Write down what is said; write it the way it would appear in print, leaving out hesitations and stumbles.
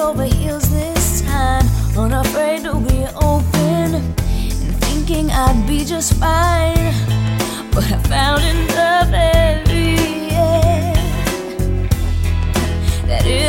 over heels this time, unafraid to be open, and thinking I'd be just fine. But I found enough every year that